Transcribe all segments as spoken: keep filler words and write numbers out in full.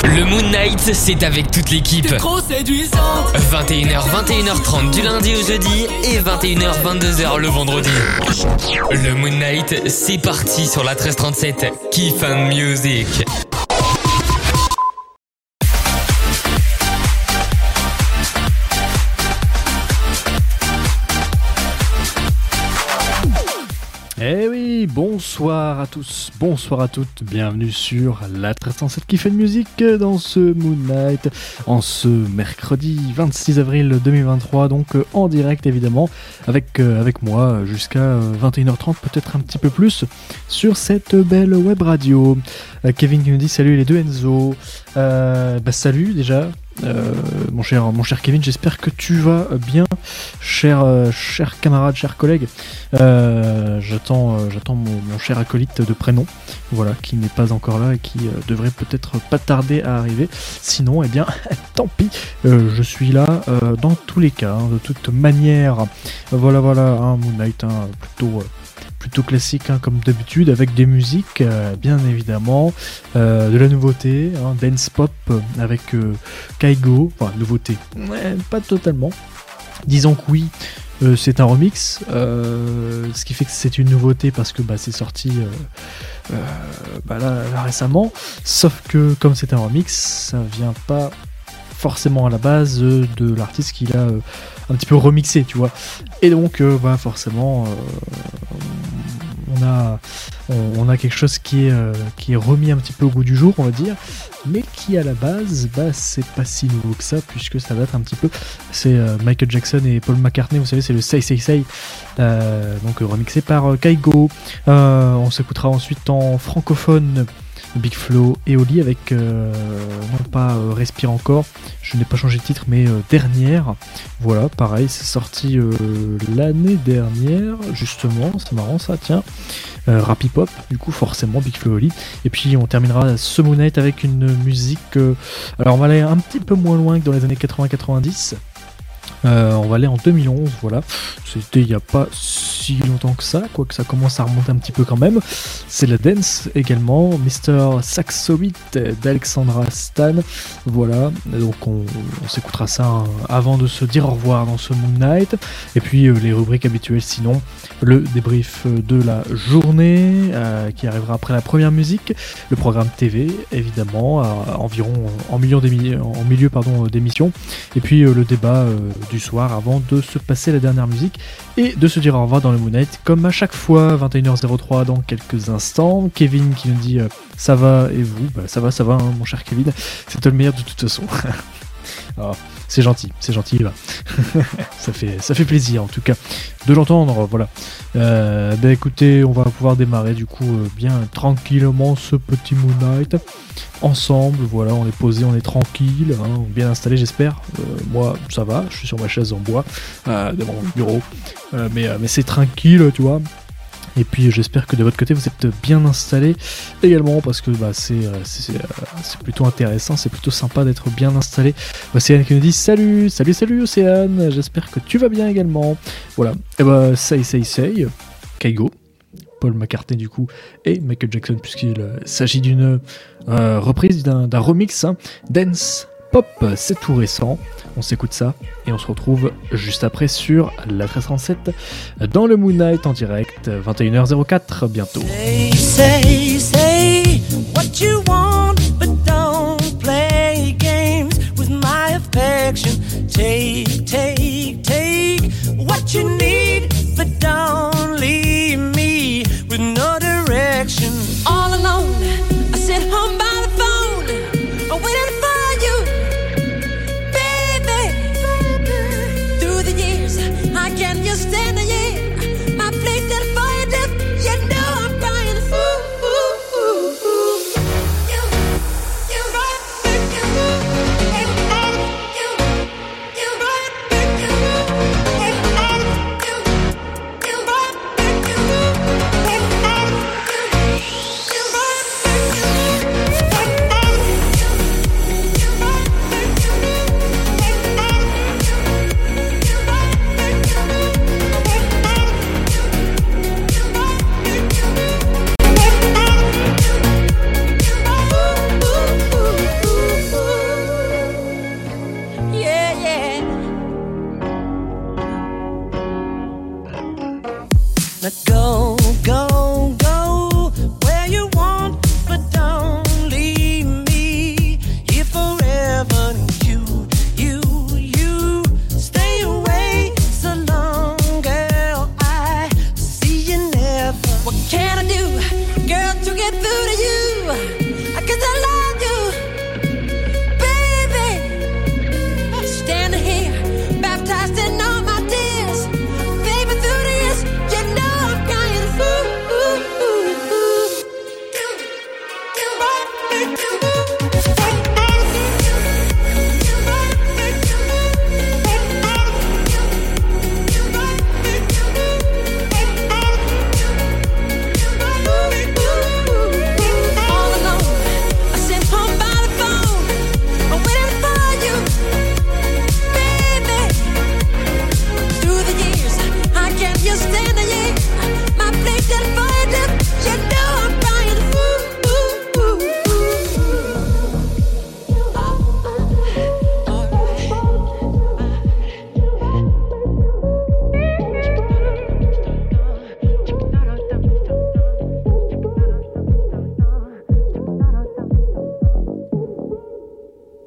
Le Moon Night, c'est avec toute l'équipe. T'es trop séduisante. vingt et une heures, vingt et une heures trente du lundi au jeudi et vingt et une heures, vingt-deux heures le vendredi. Le Moon Night, c'est parti sur la treize trente-sept. Kiff and Music. Eh oui, bonsoir à tous, bonsoir à toutes, bienvenue sur la treize trente-sept qui fait de musique dans ce Moon Night, en ce mercredi vingt-six avril deux mille vingt-trois, donc euh, en direct évidemment, avec, euh, avec moi jusqu'à euh, vingt et une heures trente, peut-être un petit peu plus, sur cette belle web radio. Euh, Kevin qui nous dit salut les deux Enzo, euh, bah salut déjà. Euh, mon cher, mon cher Kevin, j'espère que tu vas bien, cher, euh, cher camarade, cher collègue. Euh, j'attends, euh, j'attends mon, mon cher acolyte de prénom, voilà, qui n'est pas encore là et qui euh, devrait peut-être pas tarder à arriver. Sinon, eh bien, tant pis, euh, je suis là euh, dans tous les cas, hein, de toute manière. Voilà, voilà, un Moon Night, hein, plutôt. Euh, plutôt classique hein, comme d'habitude, avec des musiques euh, bien évidemment, euh, de la nouveauté, hein, dance pop euh, avec euh, Kaigo, enfin nouveauté, ouais, pas totalement, disons que oui, euh, c'est un remix, euh, ce qui fait que c'est une nouveauté parce que bah, c'est sorti euh, euh, bah, là, là récemment, sauf que comme c'est un remix, ça vient pas forcément à la base euh, de l'artiste qui l'a euh, un petit peu remixé, tu vois, et donc euh, bah, forcément euh, on a on, on a quelque chose qui est euh, qui est remis un petit peu au goût du jour, on va dire, mais qui à la base bah c'est pas si nouveau que ça puisque ça date un petit peu, c'est euh, Michael Jackson et Paul McCartney, vous savez, c'est le Say Say Say, euh, donc euh, remixé par euh, Kaigo. Euh, on s'écoutera ensuite en francophone Big Flo et Oli avec euh, non pas euh, Respire encore, je n'ai pas changé de titre, mais euh, Dernière. Voilà, pareil, c'est sorti euh, l'année dernière, justement, c'est marrant ça, tiens. Euh, rap hip hop, du coup forcément Big Flo et Oli. Et puis on terminera ce Moon Night avec une musique. Euh, alors on va aller un petit peu moins loin que dans les années quatre-vingts quatre-vingt-dix. Euh, on va aller en deux mille onze, voilà. C'était il n'y a pas si longtemps que ça, quoique ça commence à remonter un petit peu quand même. C'est la dance également, mister Saxobeat d'Alexandra Stan. Voilà, donc on, on s'écoutera ça hein, avant de se dire au revoir dans ce Moon Night. Et puis euh, les rubriques habituelles sinon, le débrief de la journée euh, qui arrivera après la première musique, le programme T V évidemment, à environ en, milieu d'émi- en milieu pardon, d'émission. Et puis euh, le débat euh, du soir avant de se passer la dernière musique et de se dire au revoir dans le Moon Night comme à chaque fois. Vingt et une heures trois dans quelques instants. Kevin qui nous dit euh, ça va et vous, bah, ça va ça va hein, mon cher Kevin, c'est toi le meilleur de toute façon. Alors, c'est gentil, c'est gentil, là. ça fait ça fait plaisir en tout cas de l'entendre, voilà. Euh, bah écoutez, on va pouvoir démarrer du coup euh, bien tranquillement ce petit Moon Night ensemble. Voilà, on est posé, on est tranquille, hein, bien installé j'espère. Euh, moi ça va, je suis sur ma chaise en bois euh, devant mon bureau, euh, mais euh, mais c'est tranquille, tu vois. Et puis j'espère que de votre côté vous êtes bien installés également parce que bah, c'est, c'est, c'est plutôt intéressant, c'est plutôt sympa d'être bien installé. Océane qui nous dit salut, salut, salut Océane, j'espère que tu vas bien également. Voilà, et bah say, say, say, Kaigo, Paul McCartney du coup, et Michael Jackson puisqu'il euh, s'agit d'une euh, reprise d'un, d'un remix, hein, Dance Pop, c'est tout récent. On s'écoute ça et on se retrouve juste après sur la treize trente-sept dans le Moon Night en direct, vingt et une heures quatre bientôt. Say, say, say what you want, but don't play games with my affection. Take, take, take what you need, but don't leave me with no direction. All alone, I sit home by the phone, I'm waiting for you. Can you stand it? Yeah, my place that fire left. You know I'm crying. Ooh, ooh, ooh.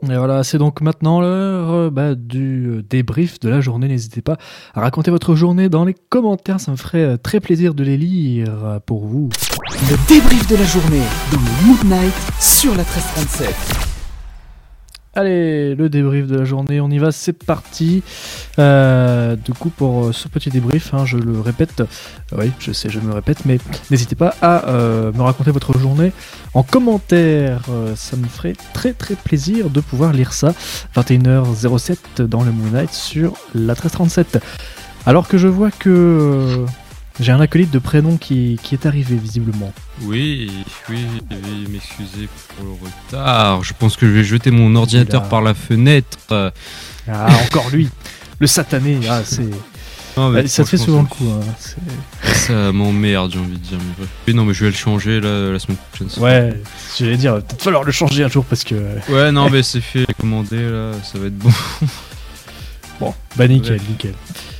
Et voilà, c'est donc maintenant l'heure euh, bah, du euh, débrief de la journée. N'hésitez pas à raconter votre journée dans les commentaires, ça me ferait euh, très plaisir de les lire euh, pour vous. Le débrief de la journée dans le Mood Night sur la treize trente-sept. Allez, le débrief de la journée, on y va, c'est parti. Euh, du coup, pour euh, ce petit débrief, hein, je le répète, euh, oui, je sais, je me répète, mais n'hésitez pas à euh, me raconter votre journée en commentaire. Euh, ça me ferait très très plaisir de pouvoir lire ça. vingt et une heures zéro sept dans le Moon Night sur la treize trente-sept. Alors que je vois que euh, j'ai un acolyte de prénom qui, qui est arrivé visiblement. Oui, oui, oui, m'excusez pour le retard. Je pense que je vais jeter mon ordinateur Là. par la fenêtre. Euh, Ah, encore lui, le satané. Ah, c'est... non, mais Ah, ça te fait souvent franchement, le coup. Hein. C'est... Ça m'emmerde, j'ai envie de dire. Mais bref. Oui, non, mais je vais le changer là, la semaine prochaine. c'est Ouais, j'allais dire, peut-être falloir le changer un jour parce que... euh, bon. Ouais, non, mais c'est fait, commandé là, ça va être bon. Bon, bah nickel, Ouais. nickel.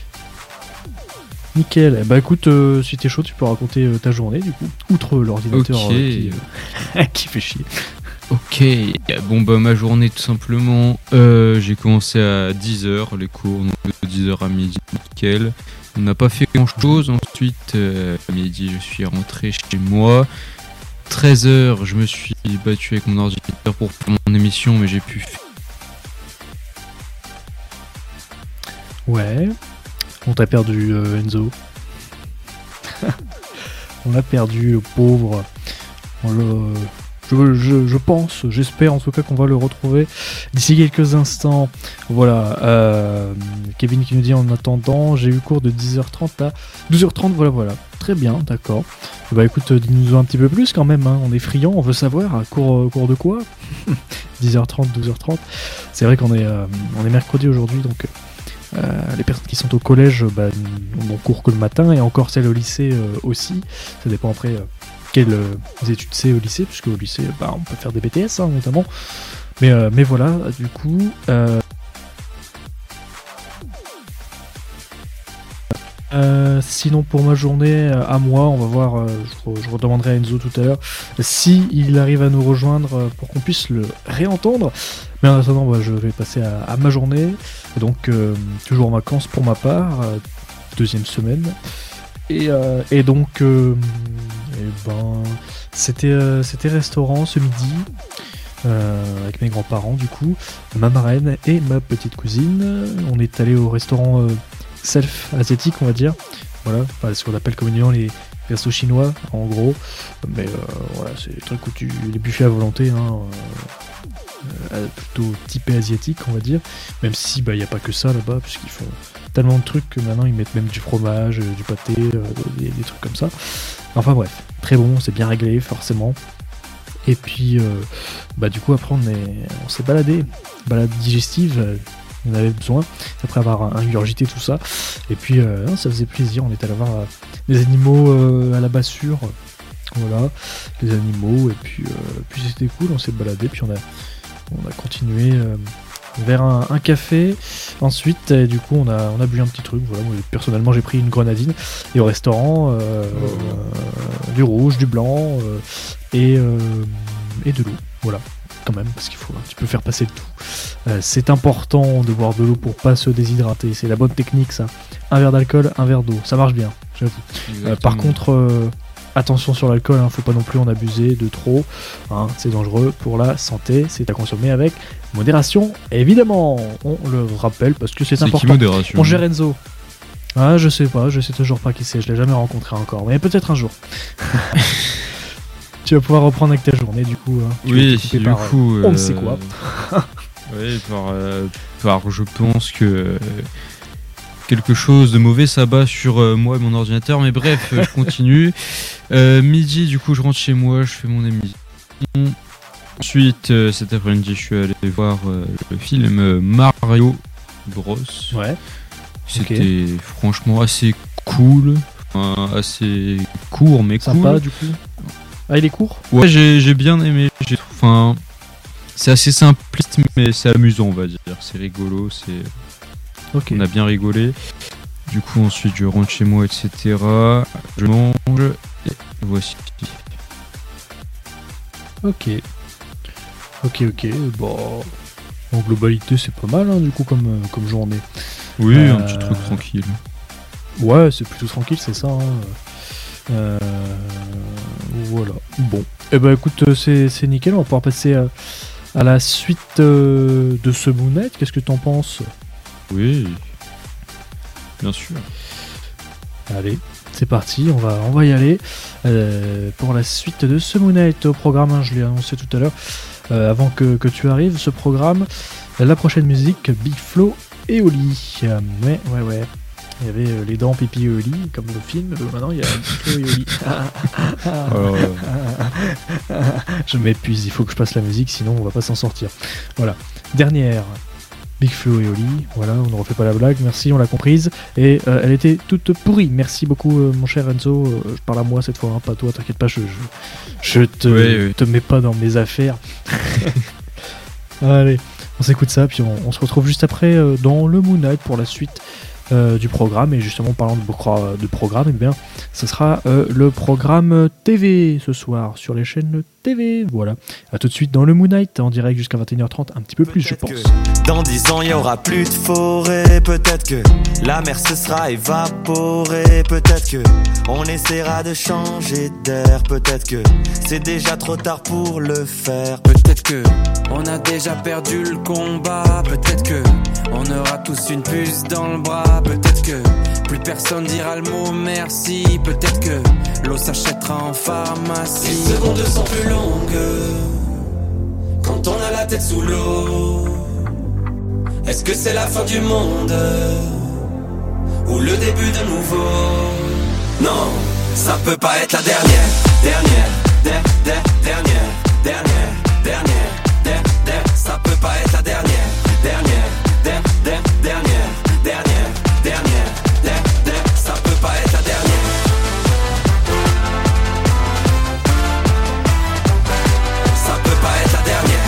Nickel. Bah écoute, euh, si t'es chaud, tu peux raconter euh, ta journée du coup, outre l'ordinateur Ok. euh, qui, euh, qui fait chier. Ok, bon bah ma journée tout simplement, euh, j'ai commencé à dix heures les cours, donc de dix heures à midi, nickel. On n'a pas fait grand chose, ensuite euh, à midi je suis rentré chez moi. treize heures je me suis battu avec mon ordinateur pour faire mon émission mais j'ai pu faire... Ouais. On t'a perdu euh, Enzo. On l'a perdu, le pauvre. On le... je, je, je pense, j'espère en tout cas qu'on va le retrouver d'ici quelques instants. Voilà. Euh, Kevin qui nous dit en attendant, j'ai eu cours de dix heures trente à douze heures trente. Voilà, voilà. Très bien, d'accord. Bah écoute, dis-nous un petit peu plus quand même. Hein. On est friand, on veut savoir. Cours, cours de quoi? dix heures trente, douze heures trente. C'est vrai qu'on est, euh, on est mercredi aujourd'hui, donc. Euh, les personnes qui sont au collège bah, n'ont cours que le matin et encore celles au lycée euh, aussi. Ça dépend après euh, quelles euh, études c'est au lycée, puisque au lycée bah, on peut faire des B T S hein, notamment. Mais, euh, mais voilà, du coup. Euh... Euh, sinon pour ma journée euh, à moi, on va voir, euh, je, re- je redemanderai à Enzo tout à l'heure si il arrive à nous rejoindre euh, pour qu'on puisse le réentendre. Mais en attendant, bah, je vais passer à, à ma journée. Et donc euh, toujours en vacances pour ma part, euh, deuxième semaine. Et, euh, et donc, euh, et ben, c'était euh, c'était restaurant ce midi. Euh, avec mes grands-parents du coup, ma marraine et ma petite cousine. On est allé au restaurant euh, self asiatique on va dire, voilà, enfin, ce qu'on appelle communément les restos chinois en gros, mais euh, voilà, c'est des trucs où tu les buffets à volonté hein, euh, euh, plutôt typé asiatique on va dire, même si bah il y a pas que ça là-bas puisqu'ils font tellement de trucs que maintenant ils mettent même du fromage, euh, du pâté, euh, des, des trucs comme ça. Enfin bref, très bon, c'est bien réglé forcément. Et puis, euh, bah du coup, après, on, est, on s'est baladé, balade digestive, euh, on avait besoin, après avoir ingurgité tout ça. Et puis, euh, non, ça faisait plaisir, on est allé voir euh, des animaux euh, à la bassure, voilà, les animaux, et puis, euh, puis c'était cool, on s'est baladé, puis on a, on a continué euh, vers un, un café. Ensuite, et du coup, on a, on a bu un petit truc, voilà, moi, personnellement, j'ai pris une grenadine, et au restaurant, euh, Oh. euh, du rouge, du blanc, euh, et, euh, et de l'eau, voilà, quand même, parce qu'il faut un petit peu faire passer le tout. Euh, c'est important de boire de l'eau pour pas se déshydrater, c'est la bonne technique ça. Un verre d'alcool, un verre d'eau, ça marche bien, j'avoue. Euh, par contre, euh, attention sur l'alcool, hein, faut pas non plus en abuser de trop, hein, c'est dangereux pour la santé, c'est à consommer avec modération, évidemment, on le rappelle parce que c'est, c'est important. qui modération? Mon cher Enzo. Ah, je sais pas, je sais toujours pas qui c'est, je l'ai jamais rencontré encore, mais peut-être un jour. Tu vas pouvoir reprendre avec ta journée du coup. Hein. Tu vas Oui, être coupé du par, coup. euh, on ne sait quoi. Oui, par, euh, par je pense que euh, quelque chose de mauvais s'abat sur euh, moi et mon ordinateur, mais bref, euh, je continue. Euh, midi, du coup, je rentre chez moi, je fais mon émission. Ensuite, euh, cet après-midi, je suis allé voir euh, le film euh, Mario Bros. Ouais. C'était franchement assez cool, enfin, assez court, mais Sympa cool. du coup. Ah, il est court. Ouais, j'ai, j'ai bien aimé. J'ai, enfin, c'est assez simpliste, mais c'est amusant, on va dire. C'est rigolo, c'est. Ok. On a bien rigolé. Du coup, ensuite, je rentre chez moi, et cetera. Je mange. Et voici. Ok. Ok, ok. Bon. En globalité, c'est pas mal, hein, du coup, comme, euh, comme journée. Oui, Euh, un petit truc tranquille. Ouais, c'est plutôt tranquille, c'est ça. Hein. Euh, voilà. Bon. Eh ben, écoute, euh, c'est, c'est nickel. On va pouvoir passer à, à la suite euh, de ce Moon Knight. Qu'est-ce que t'en penses ? Oui, bien sûr. Allez, c'est parti. On va, on va y aller euh, pour la suite de ce Moon Knight au programme. Hein, je l'ai annoncé tout à l'heure. Euh, avant que, que tu arrives, ce programme, la prochaine musique, Big Flo et Oli. Euh, ouais, ouais, ouais. Il y avait euh, les dents, pipi et Oli, comme le film. Euh, maintenant, il y a Big Flo et Oli. Alors, euh, Je m'épuise, il faut que je passe la musique, sinon on va pas s'en sortir. Voilà. Dernière. Big Flo et Oli. Voilà, on ne refait pas la blague. Merci, on l'a comprise. Et euh, elle était toute pourrie. Merci beaucoup, euh, mon cher Enzo. Euh, je parle à moi cette fois, hein, pas toi. T'inquiète pas, je, je, je te, Oui, oui. te mets pas dans mes affaires. Allez, on s'écoute ça, puis on, on se retrouve juste après euh, dans le Moon Knight pour la suite euh, du programme. Et justement, parlant de, pro- de programme, eh bien, ce sera euh, le programme T V ce soir sur les chaînes T V. Voilà. À tout de suite dans le Moon Knight en direct jusqu'à vingt et une heures trente, un petit peu plus, je pense. Que dans dix ans, il y aura plus de forêt. Peut-être que la mer se sera évaporée. Peut-être que on essaiera de changer d'air. Peut-être que c'est déjà trop tard pour le faire. Peut-être que on a déjà perdu le combat. Peut-être que on aura tous une puce dans le bras. Peut-être que plus personne dira le mot merci. Peut-être que l'eau s'achètera en pharmacie. Les secondes sont plus longues quand on a la tête sous l'eau. Est-ce que c'est la fin du monde ou le début de nouveau? Non, ça peut pas être la dernière. Dernière, der, der, dernière, dernière, dernière, der, der. Ça peut pas être la dernière. Dernière, der, der, dernière, dernière, dernière, der, der. Ça peut pas être la dernière. Ça peut pas être la dernière.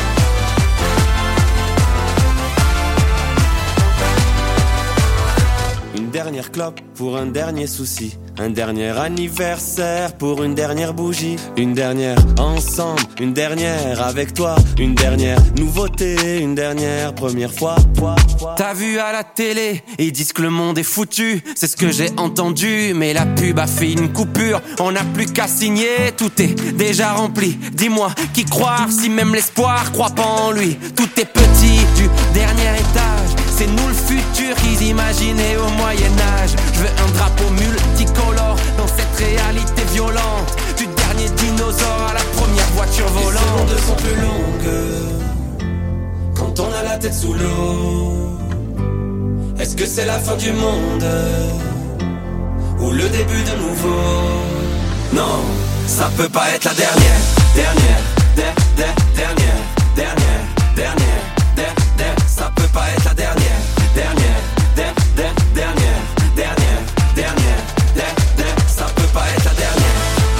Une dernière clope pour un dernier souci. Un dernier anniversaire pour une dernière bougie. Une dernière ensemble, une dernière avec toi. Une dernière nouveauté, une dernière première fois. T'as vu à la télé, ils disent que le monde est foutu. C'est ce que j'ai entendu, mais la pub a fait une coupure. On n'a plus qu'à signer, tout est déjà rempli. Dis-moi, qui croire si même l'espoir croit pas en lui? Tout est petit du dernier étage. C'est nous le futur qu'ils imaginaient au Moyen-Âge. Je veux un drapeau multicolore dans cette réalité violente. Du dernier dinosaure à la première voiture volante. Les secondes sont plus longues quand on a la tête sous l'eau. Est-ce que c'est la fin du monde ou le début de nouveau? Non, ça peut pas être la dernière. Dernière, der, der, dernière, dernière, dernière, der, der. Ça peut pas être la dernière. Dernière, der, der, dernière, dernière, dernière, der, der. Ça peut pas être la dernière.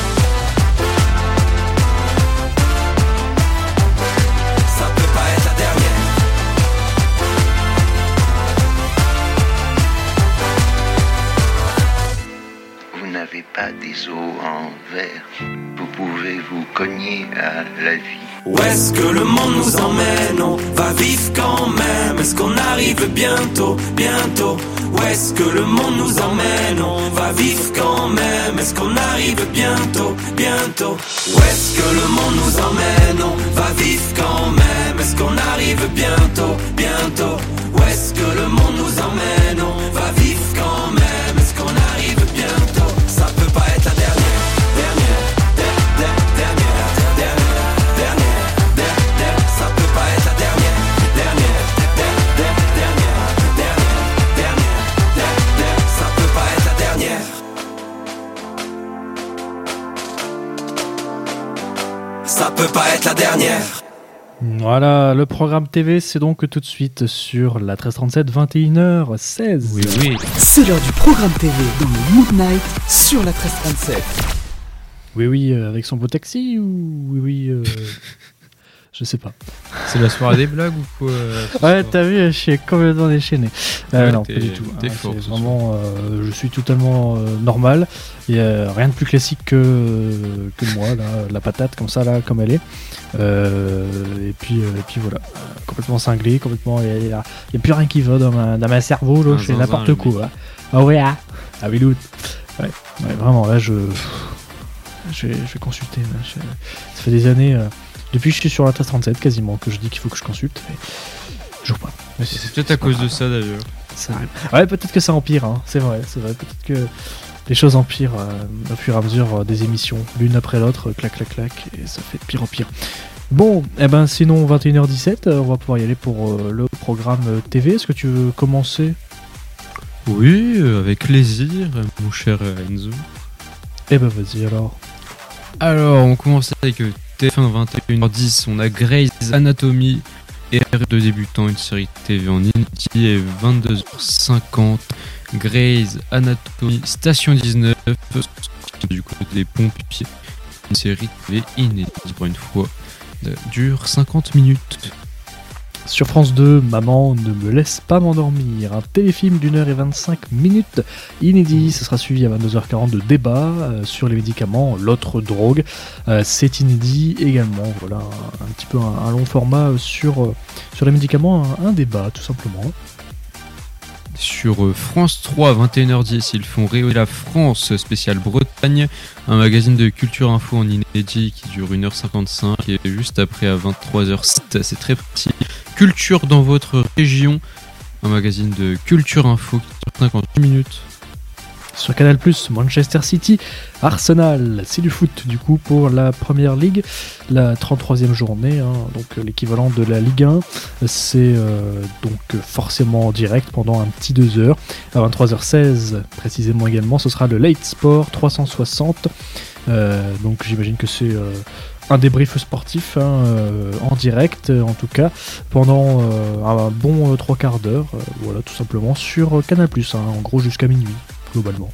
Ça peut pas être la dernière. Vous n'avez pas des os en verre, vous pouvez vous cogner à la vie. Où est-ce que le monde nous emmène? On va vivre quand même. Est-ce qu'on arrive bientôt, bientôt? Où est-ce que le monde nous emmène? On va vivre quand même. Est-ce qu'on arrive bientôt, bientôt? Où est-ce que le monde nous emmène? On va vivre quand même. Est-ce qu'on arrive bientôt, bientôt? Où est-ce que le monde nous emmène? On va vivre quand même. Est-ce qu'on arrive bientôt? Ça peut pas être la dernière. Dernière, der, der, dernière, dernière, dernière, der, der. Ça peut pas être la dernière. Dernière, der, der, dernière, dernière, dernière, der, der. Ça peut pas être la dernière. Ça peut pas être la dernière. Voilà, le programme T V, c'est donc tout de suite sur la treize trente-sept, vingt et une heures seize. oui, oui. C'est l'heure du programme T V dans le Moon Knight sur la treize trente-sept. Oui, oui, euh, avec son beau taxi ou oui, oui, euh, je sais pas. C'est la soirée des blagues ou quoi? Ouais, t'as vu, je suis complètement déchaîné. Euh, Ouais, non, t'es- pas du tout. t'es Ah, fort c'est ce vraiment, euh, je suis totalement euh, normal. Il y a rien de plus classique que, que moi, là, la patate comme ça, là, comme elle est. Euh, et puis, euh, et puis voilà, Euh, complètement cinglé, complètement. Il n'y a, il y a plus rien qui va dans ma, dans ma cerveau, là, Un je fais zinzin, n'importe le quoi. hein. Ah ouais, ah, ah oui, doute. Ouais, ouais, vraiment, là, je, je vais, je vais consulter. Là, je- ça fait des années, euh, depuis que je suis sur la treize trente-sept, quasiment, que je dis qu'il faut que je consulte. Mais toujours pas. Mais C'est peut-être à cause de ça d'ailleurs. ça arrive. Ouais, peut-être que ça empire, hein. C'est vrai, c'est vrai. Peut-être que les choses empirent euh, au fur et à mesure euh, des émissions, l'une après l'autre, euh, clac, clac, clac, et ça fait de pire en pire. Bon, eh ben sinon, vingt et une heures dix-sept, euh, on va pouvoir y aller pour euh, le programme euh, T V. Est-ce que tu veux commencer? Oui, euh, avec plaisir, mon cher euh, Enzo. Eh ben vas-y alors. Alors, on commence avec euh, T F un vingt et une heures dix. On a Grey's Anatomy et R de débutant, une série T V en inédit, et vingt-deux heures cinquante. Grey's Anatomy Station dix-neuf, du côté des pompiers. Une série T V inédite pour une fois. Euh, dure cinquante minutes. Sur France deux, Maman ne me laisse pas m'endormir, un téléfilm d'une heure et vingt-cinq minutes inédit. Ce sera suivi à vingt-deux heures quarante de débat euh, sur les médicaments, l'autre drogue. Euh, c'est inédit également. Voilà, un, un petit peu un, un long format sur, euh, sur les médicaments, un, un débat tout simplement. Sur euh, France trois, vingt et une heures dix, ils font rayonner la France spéciale Bretagne, un magazine de culture info en inédit qui dure une heure cinquante-cinq, et juste après à vingt-trois heures sept, c'est très précis. Culture dans votre région, un magazine de culture info qui dure cinquante minutes. Sur Canal plus, Manchester City, Arsenal, c'est du foot du coup pour la Première Ligue, la trente-troisième journée, hein, donc euh, l'équivalent de la Ligue un, c'est euh, donc euh, forcément en direct pendant un petit deux heures. À vingt-trois heures seize précisément également, ce sera le Late Sport trois cent soixante, euh, donc j'imagine que c'est euh, un débrief sportif hein, euh, en direct en tout cas pendant euh, un bon euh, trois quarts d'heure, euh, voilà tout simplement sur Canal plus, hein, en gros jusqu'à minuit. Globalement.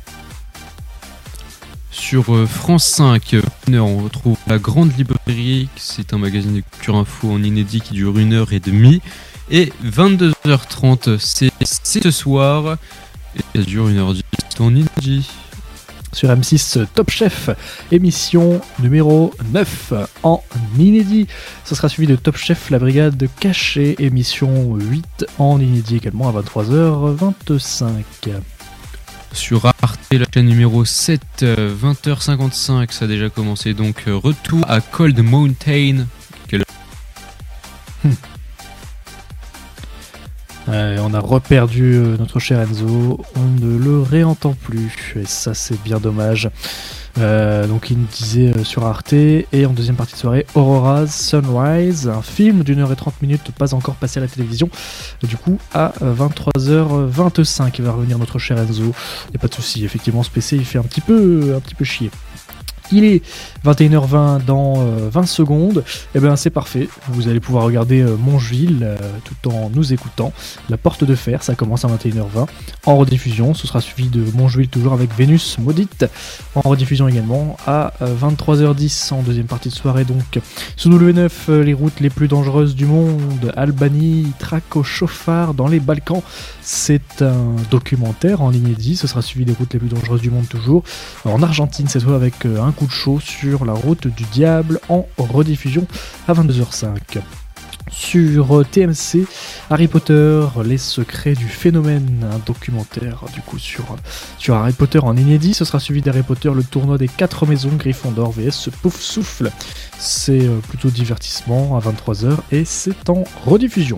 Sur euh, France cinq, euh, une heure, on retrouve La Grande Librairie, c'est un magazine de culture info en inédit qui dure une heure et demie. Et vingt-deux heures trente, c'est c'est ce soir, et ça dure une heure dix en inédit. Sur M six, Top Chef, émission numéro neuf en inédit. Ce sera suivi de Top Chef, la brigade cachée, émission huit en inédit également à vingt-trois heures vingt-cinq. Sur Arte, la chaîne numéro sept, euh, vingt heures cinquante-cinq, ça a déjà commencé. Donc, euh, retour à Cold Mountain. Quelle... Euh, on a reperdu euh, notre cher Enzo, on ne le réentend plus, et ça c'est bien dommage. Euh, donc il nous disait euh, sur Arte, et en deuxième partie de soirée, Aurora's Sunrise, un film d'une heure et trente minutes, pas encore passé à la télévision, du coup à vingt-trois heures vingt-cinq, il va revenir notre cher Enzo, y a pas de souci, effectivement ce P C il fait un petit peu, un petit peu chier. Il est vingt et une heures vingt dans euh, vingt secondes, et bien c'est parfait, vous allez pouvoir regarder euh, Mongeville euh, tout en nous écoutant. La Porte de Fer, ça commence à vingt et une heures vingt en rediffusion, ce sera suivi de Mongeville toujours avec Vénus Maudite, en rediffusion également à euh, vingt-trois heures dix en deuxième partie de soirée. Donc sur W neuf, euh, les routes les plus dangereuses du monde, Albanie, traque au chauffard dans les Balkans, c'est un documentaire en inédit, ce sera suivi des routes les plus dangereuses du monde toujours, en Argentine cette fois avec euh, un coup de chaud sur la route du diable en rediffusion à vingt-deux heures cinq. Sur T M C, Harry Potter, les secrets du phénomène, un documentaire du coup sur, sur Harry Potter en inédit, ce sera suivi d'Harry Potter, le tournoi des quatre maisons, Gryffondor vs Pouf Souffle, c'est plutôt divertissement à vingt-trois heures et c'est en rediffusion.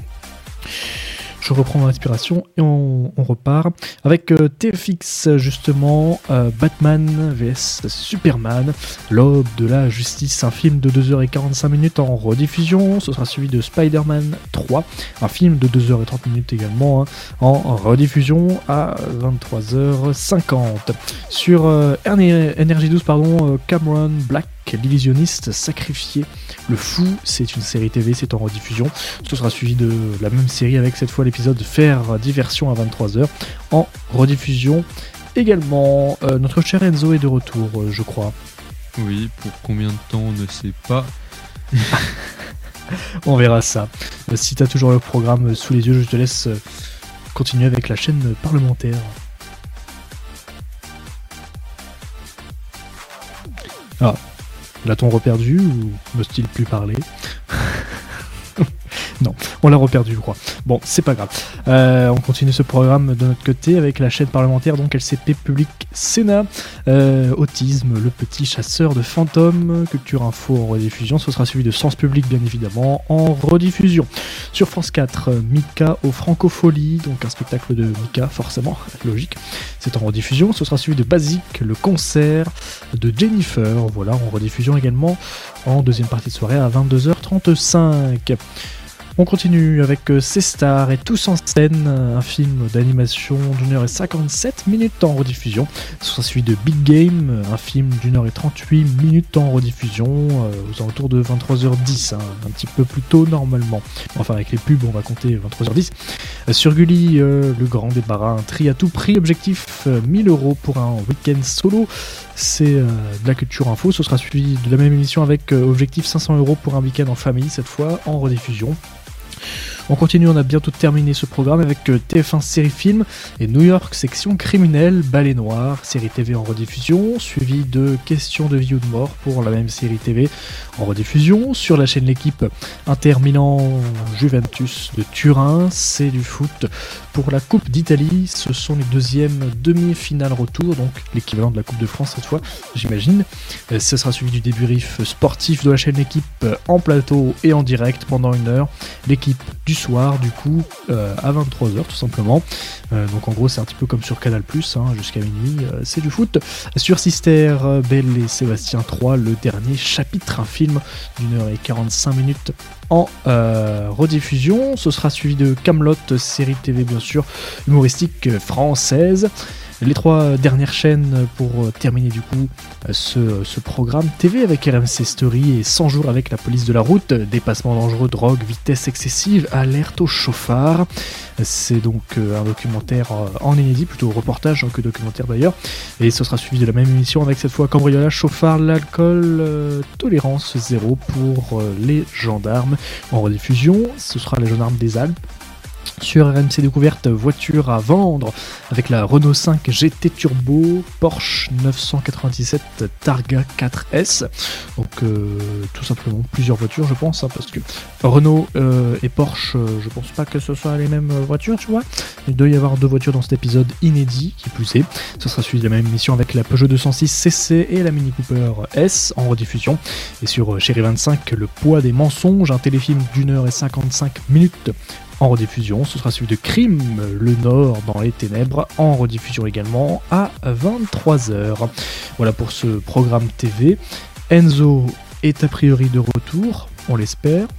Je reprends mon inspiration et on, on repart avec euh, T F X justement, euh, Batman vs Superman, l'aube de la justice, un film de deux heures quarante-cinq minutes en rediffusion, ce sera suivi de Spider-Man trois, un film de deux heures trente minutes également hein, en rediffusion à vingt-trois heures cinquante. Sur euh, N R J douze, pardon, euh, Cameron Black, l'illusionniste sacrifié, le fou, c'est une série T V, c'est en rediffusion, ce sera suivi de la même série avec cette fois l'épisode Faire diversion à vingt-trois heures en rediffusion également. Euh, notre cher Enzo est de retour, euh, je crois. Oui, pour combien de temps on ne sait pas. On verra ça. Euh, Si t'as toujours le programme sous les yeux, je te laisse euh, continuer avec la chaîne parlementaire. Ah, l'a-t-on reperdu ou n'ose-t-il plus parler? Non, on l'a reperdu, je crois. Bon, c'est pas grave. Euh, on continue ce programme de notre côté avec la chaîne parlementaire, donc L C P Public Sénat. Euh, autisme, le petit chasseur de fantômes. Culture Info en rediffusion. Ce sera suivi de Sens Public, bien évidemment, en rediffusion. Sur France quatre, Mika au Francofolie, donc un spectacle de Mika, forcément, logique. C'est en rediffusion. Ce sera suivi de Basique, le concert de Jennifer. Voilà, en rediffusion également en deuxième partie de soirée à vingt-deux heures trente-cinq. On continue avec euh, C'est Stars et Tous en scène, un film d'animation d'une heure et cinquante-sept minutes en rediffusion. Ce sera suivi de Big Game, un film d'une heure et trente-huit minutes en rediffusion, euh, aux alentours de vingt-trois heures dix, hein, un petit peu plus tôt normalement. Enfin, avec les pubs, on va compter vingt-trois heures dix. Euh, sur Gulli, euh, le grand débarras, un tri à tout prix, objectif euh, mille euros pour un week-end solo. C'est euh, de la culture info. Ce sera suivi de la même émission avec euh, objectif cinq cents euros pour un week-end en famille, cette fois en rediffusion. On continue, on a bientôt terminé ce programme avec T F un série film et New York section criminelle, Balai Noir, série T V en rediffusion, suivi de Questions de vie ou de mort pour la même série T V en rediffusion. Sur la chaîne L'équipe, Inter Milan Juventus de Turin, c'est du foot pour la Coupe d'Italie. Ce sont les deuxièmes demi-finales retour, donc l'équivalent de la Coupe de France cette fois, j'imagine. Ce sera suivi du débrief sportif de la chaîne L'équipe en plateau et en direct pendant une heure. L'équipe du soir du coup euh, à vingt-trois heures tout simplement, euh, donc en gros c'est un petit peu comme sur Canal plus, hein, jusqu'à minuit euh, c'est du foot. Sur Sister, euh, Belle et Sébastien trois, le dernier chapitre, un film d'une heure et quarante-cinq minutes en euh, rediffusion. Ce sera suivi de Kaamelott, série T V bien sûr humoristique française. Les trois dernières chaînes pour terminer du coup ce, ce programme T V avec R M C Story et cent jours avec la police de la route, dépassement dangereux, drogue, vitesse excessive, alerte au chauffard. C'est donc un documentaire en inédit, plutôt reportage que documentaire d'ailleurs, et ce sera suivi de la même émission avec cette fois cambriolage, chauffard, l'alcool, euh, tolérance zéro pour euh, les gendarmes en rediffusion. Ce sera les gendarmes des Alpes. Sur R M C Découverte, voiture à vendre avec la Renault cinq G T Turbo, Porsche neuf cent quatre-vingt-dix-sept Targa quatre S. Donc euh, tout simplement plusieurs voitures je pense, hein, parce que Renault euh, et Porsche, euh, je pense pas que ce soit les mêmes voitures, tu vois. Il doit y avoir deux voitures dans cet épisode inédit, qui plus est. Ce sera suivi de la même émission avec la Peugeot deux cent six C C et la Mini Cooper S en rediffusion. Et sur Chéri vingt-cinq, Le poids des mensonges, un téléfilm d'une heure et cinquante-cinq minutes en rediffusion. Ce sera suivi de Crime, le Nord dans les ténèbres, en rediffusion également à vingt-trois heures. Voilà pour ce programme T V. Enzo est a priori de retour, on l'espère.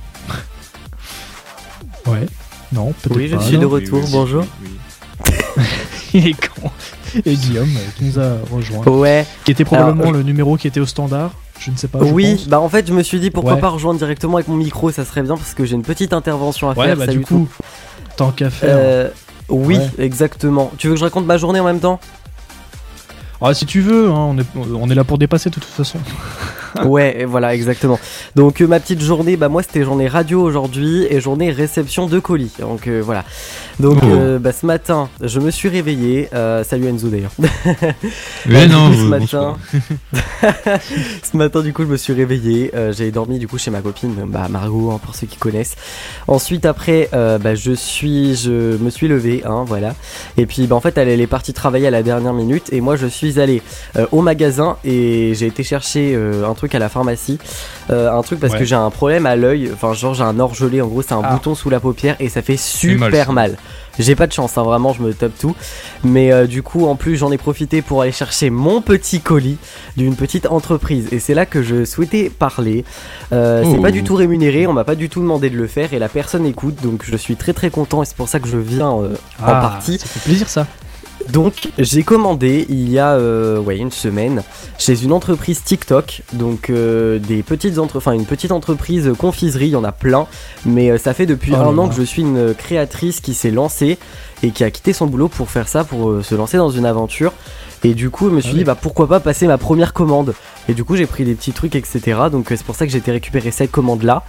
Ouais, non, peut-être oui, pas. Oui, je suis non. de retour, oui, oui, bonjour. Oui, oui. Il est con. Et Guillaume qui nous a rejoint. Ouais. Qui était probablement Alors, le numéro qui était au standard. Je ne sais pas. Oui, pense. bah en fait, je me suis dit pourquoi ouais. pas rejoindre directement avec mon micro, ça serait bien parce que j'ai une petite intervention à ouais, faire. Bah Salut du coup, tout. tant qu'à faire. Euh, oui, ouais. exactement. Tu veux que je raconte ma journée en même temps ? Ah, si tu veux, hein, on, est, on est là pour dépasser de toute façon. Ouais, voilà, exactement. Donc euh, ma petite journée, bah moi c'était journée radio aujourd'hui et journée réception de colis. Donc euh, voilà. Donc oh. euh, bah, ce matin, je me suis réveillé. Euh, salut Enzo d'ailleurs. Mais euh, non, coup, ce euh, matin, ce matin du coup je me suis réveillé. Euh, j'ai dormi du coup chez ma copine, bah Margot hein, pour ceux qui connaissent. Ensuite après, euh, bah je suis, je me suis levé, hein, voilà. Et puis bah en fait elle, elle est partie travailler à la dernière minute et moi je suis allé euh, au magasin et j'ai été chercher euh, un truc à la pharmacie, euh, un truc parce ouais. que j'ai un problème à l'œil, enfin genre j'ai un orgelé, en gros c'est un ah. bouton sous la paupière et ça fait super mal, mal. J'ai pas de chance, hein, vraiment je me tape tout, mais euh, du coup en plus j'en ai profité pour aller chercher mon petit colis d'une petite entreprise et c'est là que je souhaitais parler. euh, oh. C'est pas du tout rémunéré, on m'a pas du tout demandé de le faire et la personne écoute, donc je suis très très content et c'est pour ça que je viens euh, ah, en partie. Ça fait plaisir ça. Donc j'ai commandé il y a euh, ouais, une semaine chez une entreprise TikTok, donc euh, des petites entre... enfin, une petite entreprise confiserie, il y en a plein, mais euh, ça fait depuis oh un an que je suis une créatrice qui s'est lancée et qui a quitté son boulot pour faire ça, pour euh, se lancer dans une aventure. Et du coup je me suis Allez. dit bah pourquoi pas passer ma première commande. Et du coup j'ai pris des petits trucs etc. Donc euh, c'est pour ça que j'ai été récupérer cette commande là.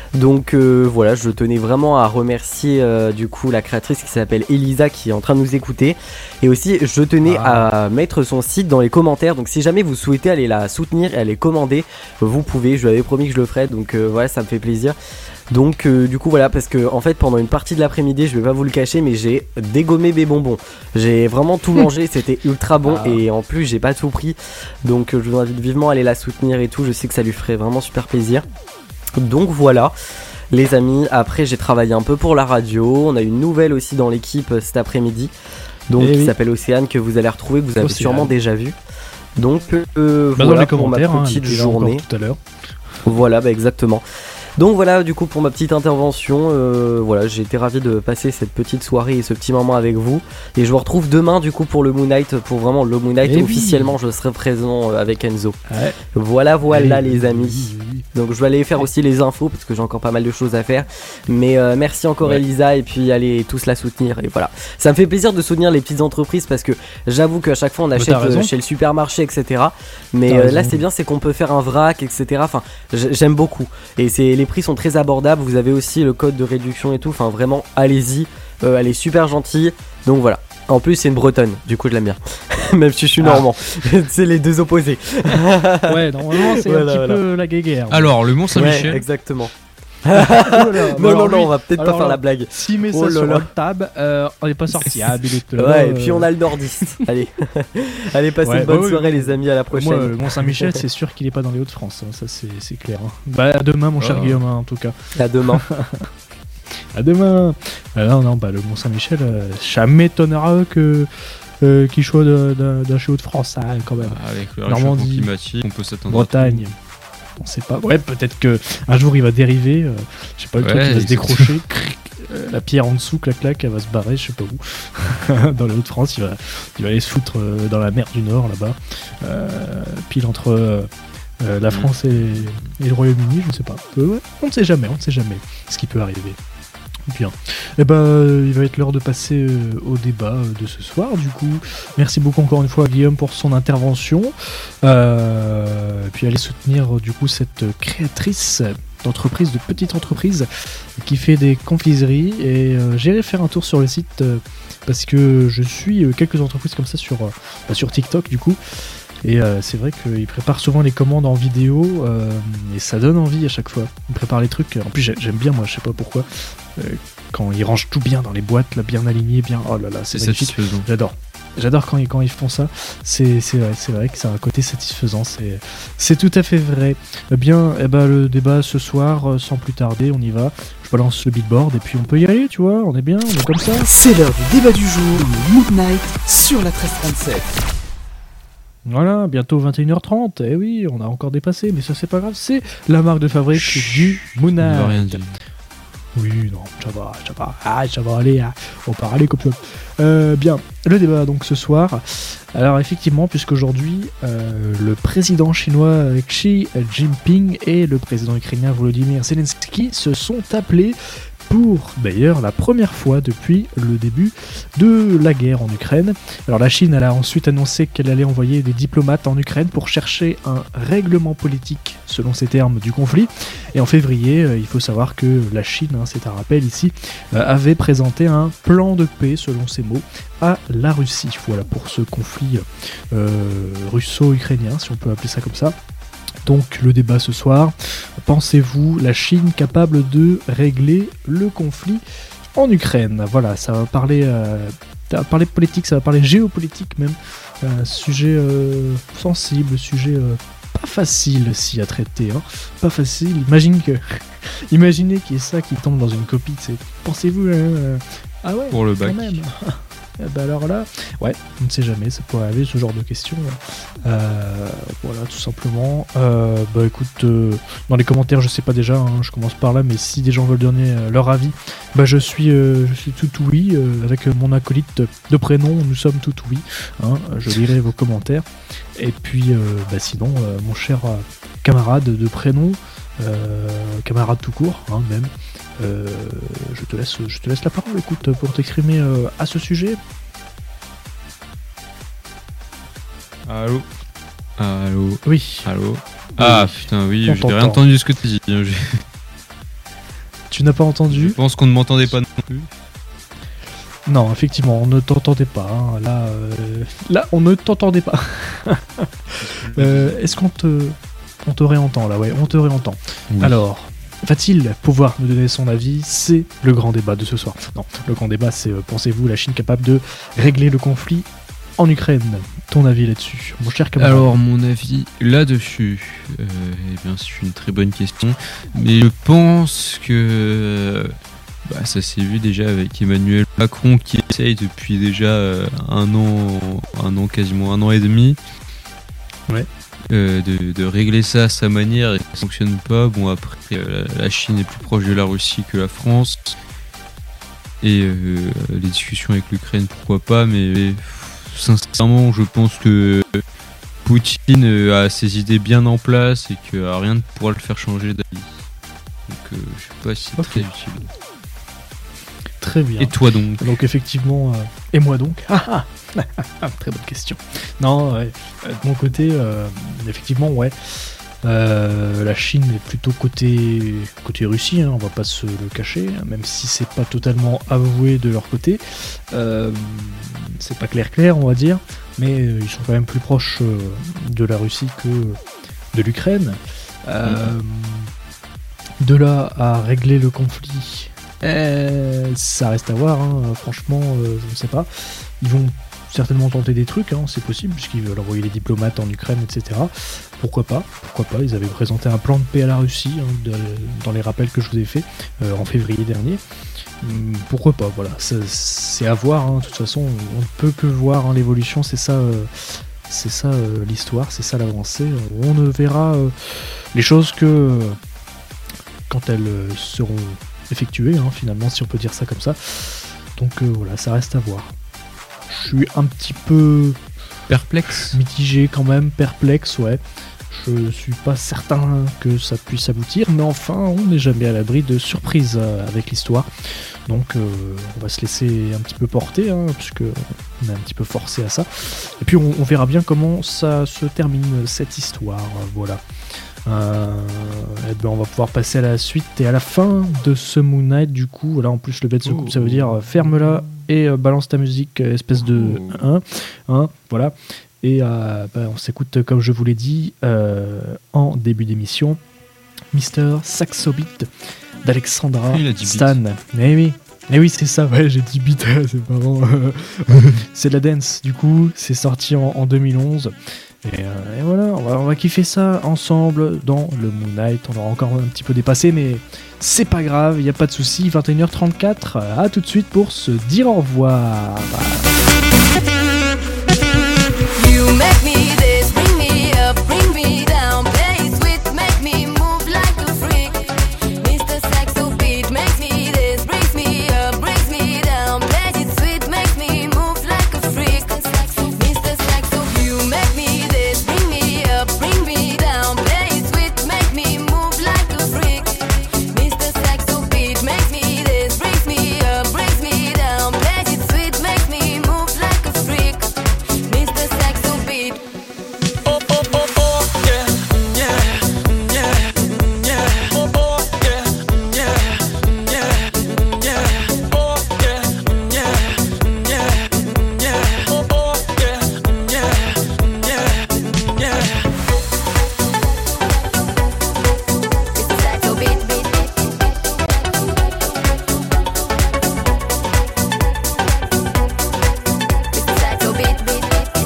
Donc euh, voilà, je tenais vraiment à remercier euh, du coup la créatrice qui s'appelle Elisa qui est en train de nous écouter. Et aussi je tenais ah. à mettre son site dans les commentaires. Donc si jamais vous souhaitez aller la soutenir et aller commander, vous pouvez, je lui avais promis que je le ferais. Donc euh, voilà, ça me fait plaisir. Donc euh, du coup voilà, parce que en fait pendant une partie de l'après-midi, je vais pas vous le cacher, mais j'ai dégommé mes bonbons. J'ai vraiment tout mangé, c'était ultra bon ah. et en plus j'ai pas tout pris. Donc euh, je vous invite vivement à aller la soutenir et tout, je sais que ça lui ferait vraiment super plaisir. Donc voilà les amis, après j'ai travaillé un peu pour la radio, on a une nouvelle aussi dans l'équipe cet après-midi. Donc et qui oui. s'appelle Océane, que vous allez retrouver, que vous avez Océane. sûrement déjà vu. Donc euh, bah voilà dans les pour ma petite hein, journée. Tout à l'heure. Voilà, bah exactement. Donc voilà du coup pour ma petite intervention, euh, voilà j'ai été ravi de passer cette petite soirée et ce petit moment avec vous. Et je vous retrouve demain du coup pour le Moon Knight, pour vraiment le Moon Knight. Et officiellement oui. je serai présent avec Enzo. Ouais. Voilà voilà et les oui, amis. Oui, oui. Donc je vais aller faire aussi les infos parce que j'ai encore pas mal de choses à faire. Mais euh, merci encore ouais. Elisa et puis allez tous la soutenir. Et voilà, ça me fait plaisir de soutenir les petites entreprises parce que j'avoue qu'à chaque fois on achète euh, chez le supermarché et cetera. Mais euh, là c'est bien, c'est qu'on peut faire un vrac et cetera. Enfin j'aime beaucoup. Et c'est les prix sont très abordables, vous avez aussi le code de réduction et tout, enfin vraiment allez-y, euh, elle est super gentille, donc voilà. En plus c'est une bretonne, du coup je l'aime bien, même si je suis normand, ah. c'est les deux opposés. Ouais, normalement c'est voilà, un petit voilà. peu la guéguerre. Alors le Mont Saint-Michel. Ouais, exactement. oh là là, non, non, non, on va peut-être pas faire là, la blague. S'il met ça oh sur le tab, euh, on n'est pas sorti. Ah, ouais, euh... et puis on a le nordiste. Allez, allez, passez ouais, une bonne bah, soirée, oui. les amis, à la prochaine. Moi, le Mont Saint-Michel, c'est sûr qu'il n'est pas dans les Hauts-de-France, hein, ça c'est, c'est clair. Hein. Bah, à demain, mon oh. cher Guillaume, hein, en tout cas. À demain. à demain. Euh, non, non, bah, le Mont Saint-Michel, euh, ça m'étonnera que. Euh, qu'il soit d'un chez Hauts-de-France, hein, quand même. Ah, avec le réchauffement climatique, on peut s'attendre. Bretagne. On sait pas. Ouais, peut-être que un jour il va dériver. Euh, je sais pas, le ouais, truc il va se décrocher. euh, la pierre en dessous, clac clac, elle va se barrer, je sais pas où. Dans les Hauts-de-France, il va, il va aller se foutre euh, dans la mer du Nord là-bas, euh, pile entre euh, euh, la France et, et le Royaume-Uni, je ne sais pas. Euh, ouais, on ne sait jamais, on ne sait jamais ce qui peut arriver. Bien. Et ben, euh, il va être l'heure de passer euh, au débat euh, de ce soir. Du coup, merci beaucoup encore une fois à Guillaume pour son intervention. Euh, et puis allez soutenir euh, du coup cette créatrice d'entreprise, de petite entreprise qui fait des confiseries. Et euh, j'irai faire un tour sur le site euh, parce que je suis euh, quelques entreprises comme ça sur euh, bah, sur TikTok du coup. Et euh, c'est vrai qu'il prépare souvent les commandes en vidéo euh, et ça donne envie à chaque fois. Il prépare les trucs. En plus j'aime bien moi, je sais pas pourquoi. Euh, quand ils rangent tout bien dans les boîtes, là, bien aligné, bien. Oh là là, c'est, c'est satisfaisant. J'adore. J'adore quand ils, quand ils font ça. C'est, c'est vrai, c'est vrai que ça a un côté satisfaisant. C'est, c'est tout à fait vrai. Eh bien, eh ben, le débat ce soir, sans plus tarder, on y va. Je balance le billboard et puis on peut y aller, tu vois. On est bien, on est comme ça. C'est l'heure du débat du jour, le Moon Knight sur la treize trente-sept. Voilà, bientôt vingt et une heures trente. Eh oui, on a encore dépassé, mais ça c'est pas grave. C'est la marque de fabrique Chut, du Moon Knight. Oui, non, ça va, ça va, ah, ça va aller, hein. On part aller comme ça. Euh, bien, le débat donc ce soir. Alors effectivement, puisqu'aujourd'hui, euh, le président chinois Xi Jinping et le président ukrainien Volodymyr Zelensky se sont appelés pour d'ailleurs la première fois depuis le début de la guerre en Ukraine. Alors la Chine elle a ensuite annoncé qu'elle allait envoyer des diplomates en Ukraine pour chercher un règlement politique selon ces termes du conflit. Et en février, euh, il faut savoir que la Chine, hein, c'est un rappel ici, euh, avait présenté un plan de paix selon ses mots à la Russie. Voilà pour ce conflit euh, russo-ukrainien, si on peut appeler ça comme ça. Donc le débat ce soir, pensez-vous la Chine capable de régler le conflit en Ukraine? Voilà, ça va parler, euh, ça va parler politique, ça va parler géopolitique même, un sujet euh, sensible, sujet euh, pas facile si à traiter, hein. Pas facile. Imagine que, imaginez qu'il y ait ça qui tombe dans une copie. C'est, pensez-vous euh, ah ouais, pour le bac. Quand même. Et bah alors là, ouais, on ne sait jamais, ça pourrait arriver ce genre de questions. Euh, voilà, tout simplement. Euh, bah écoute, euh, dans les commentaires, je sais pas déjà, hein, je commence par là, mais si des gens veulent donner euh, leur avis, bah je suis, euh, je suis tout oui, euh, avec mon acolyte de prénom, nous sommes tout oui. Hein, je lirai vos commentaires. Et puis, euh, bah sinon, euh, mon cher euh, camarade de prénom, euh, camarade tout court, hein, même. Euh, je te laisse, je te laisse la parole, écoute, pour t'exprimer euh, à ce sujet. Allô. Allô. Oui. Allô. Ah putain oui, j'ai rien entendu ce que tu dis. Tu n'as pas entendu? Je pense qu'on ne m'entendait pas non plus. Non, effectivement, on ne t'entendait pas. Hein. Là, euh, là, on ne t'entendait pas. euh, est-ce qu'on te, on te réentend là? Ouais, on te réentend. Oui. Alors, va-t-il pouvoir nous donner son avis? C'est le grand débat de ce soir. Non, le grand débat, c'est euh, pensez-vous la Chine capable de régler le conflit en Ukraine? Ton avis là-dessus, mon cher camarade? Alors, mon avis là-dessus, euh, eh bien, c'est une très bonne question. Mais je pense que bah, ça s'est vu déjà avec Emmanuel Macron qui essaye depuis déjà euh, un an, un an, quasiment un an et demi. Ouais. Euh, de, de régler ça à sa manière et ça ne fonctionne pas. Bon, après, euh, la, la Chine est plus proche de la Russie que la France. Et euh, les discussions avec l'Ukraine, pourquoi pas, mais sincèrement, je pense que Poutine a ses idées bien en place et que rien ne pourra le faire changer d'avis. Donc, euh, je sais pas si c'est okay. Très utile. Très bien. Et toi donc? Donc effectivement, euh, et moi donc? Très bonne question. Non, ouais. De mon côté, euh, effectivement, ouais. Euh, la Chine est plutôt côté côté Russie, hein, on va pas se le cacher, hein, même si c'est pas totalement avoué de leur côté. Euh, c'est pas clair clair, on va dire, mais euh, ils sont quand même plus proches euh, de la Russie que de l'Ukraine. Euh, mmh. De là à régler le conflit. Euh, ça reste à voir, hein. Franchement, euh, je ne sais pas. Ils vont certainement tenter des trucs, hein, c'est possible, puisqu'ils veulent envoyer les diplomates en Ukraine, et cetera. Pourquoi pas? Pourquoi pas? Ils avaient présenté un plan de paix à la Russie, hein, de, dans les rappels que je vous ai fait euh, en février dernier. Hum, pourquoi pas? Voilà, ça, c'est à voir. Hein. De toute façon, on ne peut que voir hein, l'évolution. C'est ça, euh, c'est ça euh, l'histoire, c'est ça l'avancée. On ne verra euh, les choses que euh, quand elles euh, seront effectué, hein, finalement, si on peut dire ça comme ça. Donc euh, voilà, ça reste à voir. Je suis un petit peu perplexe, mitigé quand même, perplexe, ouais. Je suis pas certain que ça puisse aboutir, mais enfin, on n'est jamais à l'abri de surprises euh, avec l'histoire. Donc euh, on va se laisser un petit peu porter, hein, puisque on est un petit peu forcé à ça. Et puis on, on verra bien comment ça se termine cette histoire, euh, voilà. Euh, et ben on va pouvoir passer à la suite et à la fin de ce Moon Knight. Du coup, là en plus le bête se coupe, ça veut dire euh, ferme-la et euh, balance ta musique, euh, espèce de hein, hein, voilà. Et euh, ben, on s'écoute, comme je vous l'ai dit euh, en début d'émission, Mister Saxo Beat d'Alexandra Stan. Mais oui, mais oui, c'est ça. Ouais, j'ai dit beat, c'est marrant. C'est de la dance. Du coup, c'est sorti en, en deux mille onze. Et, euh, et voilà, on va, on va kiffer ça ensemble dans le Moon Knight. On aura encore un petit peu dépassé, mais c'est pas grave, il n'y a pas de souci. vingt et une heures trente-quatre, à tout de suite pour se dire au revoir. You make me this, bring me up, bring me down, play sweet, make me move like a freak. Mister Saxo Beat makes me this, brings me up, brings me down, play it sweet, makes me move like a freak. Mister Saxo, you make me this, bring me up, bring me down, play it sweet, make me move like a freak. Mister Saxo Beat makes me this, brings me up, brings me down, play it sweet, makes me move like a freak. Mister Saxo Beat. Oh oh oh oh yeah yeah yeah yeah oh oh yeah yeah yeah yeah oh yeah yeah yeah yeah oh oh yeah yeah yeah yeah. Mister Saxo Beat beat Mister Saxo Beat beat.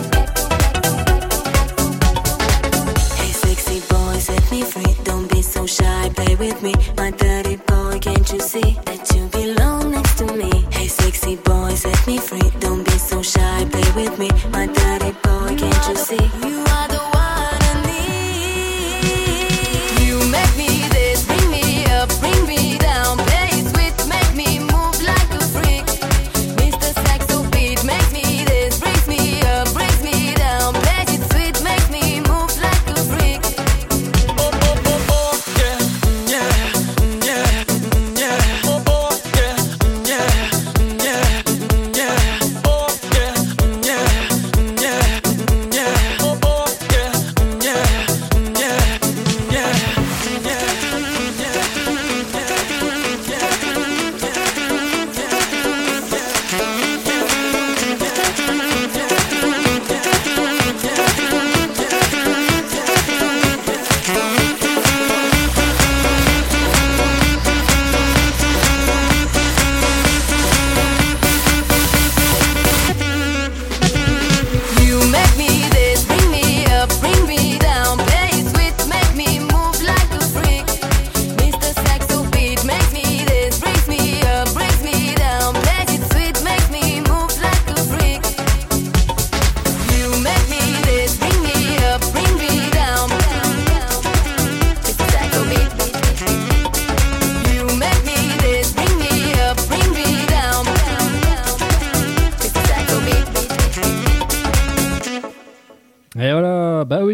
Hey sexy boy, set me free. Don't be so shy, play with me. My dirty boy, can't you see that you belong next to me? Hey sexy boy, set me free. Don't be so shy, play with me. My dirty boy, can't you see? You are the one I need. You make me this, bring me up, bring me down, play it sweet, make me move like a freak. Mister Saxo Beat makes me this, brings me up, brings me down, play it sweet, makes me move like a freak. Oh oh oh oh yeah yeah yeah yeah oh oh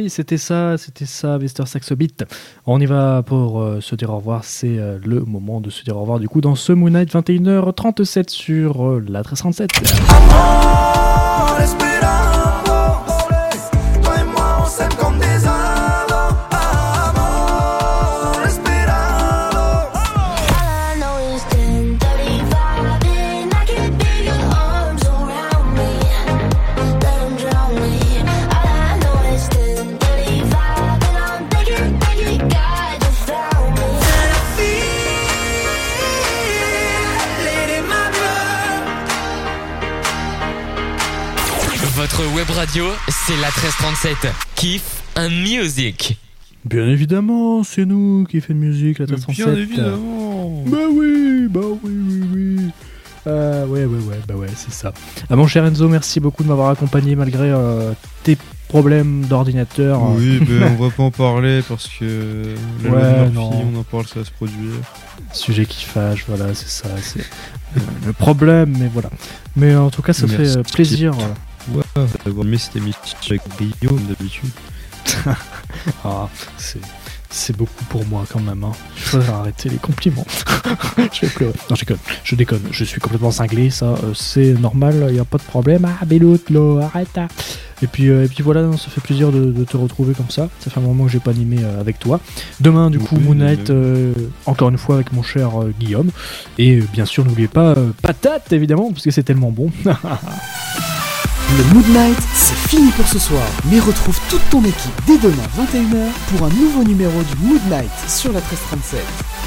oui, c'était ça, c'était ça, mister Saxo Beat. On y va pour euh, se dire au revoir. C'est euh, le moment de se dire au revoir. Du coup, dans ce Moon Night, vingt et une heures trente-sept sur euh, la treize trente-sept. Amor, esperando, toi et moi on s'aime comme des amants. Amor, esperando. All I know is ten thirty-five and I can feel your arms around me. Let them drown me. All I know is ten thirty-five and I'm thinking, thinking, God, you found me. And I feel it in my blood. Votre web radio, c'est la treize trente-sept. Kiff and Music. Bien évidemment, c'est nous qui fait de musique, la treize trente-sept. Bien évidemment. Bah oui, bah oui, oui, oui. Euh, ouais, ouais, ouais, bah ouais, c'est ça. Ah, mon cher Enzo, merci beaucoup de m'avoir accompagné malgré euh, tes problèmes d'ordinateur. Oui, ben on va pas en parler parce que la Ouais, loi de Murphy, non. on en parle, ça va se produire. Sujet qui fâche, voilà, c'est ça, c'est euh, le problème, mais voilà. Mais en tout cas, ça Merci. fait euh, plaisir. Voilà. Ouais, d'avoir mis cette émission avec brio comme d'habitude. Ah, c'est, c'est beaucoup pour moi quand même. Hein. Il faudrait arrêter les compliments. Je vais pleurer. Non, je déconne. Je déconne. Je suis complètement cinglé. Ça, euh, c'est normal. Il n'y a pas de problème. Ah, Béloute, là, arrête. Hein. Et puis, euh, et puis voilà, non, ça fait plaisir de, de te retrouver comme ça. Ça fait un moment que j'ai pas animé euh, avec toi. Demain, du coup, Oui, Moon Night, mais- euh, encore une fois avec mon cher euh, Guillaume. Et euh, bien sûr, n'oubliez pas euh, patate, évidemment, parce que c'est tellement bon. Le Mood Night, c'est fini pour ce soir. Mais retrouve toute ton équipe dès demain vingt et une heures pour un nouveau numéro du Mood Night sur la treize trente-sept.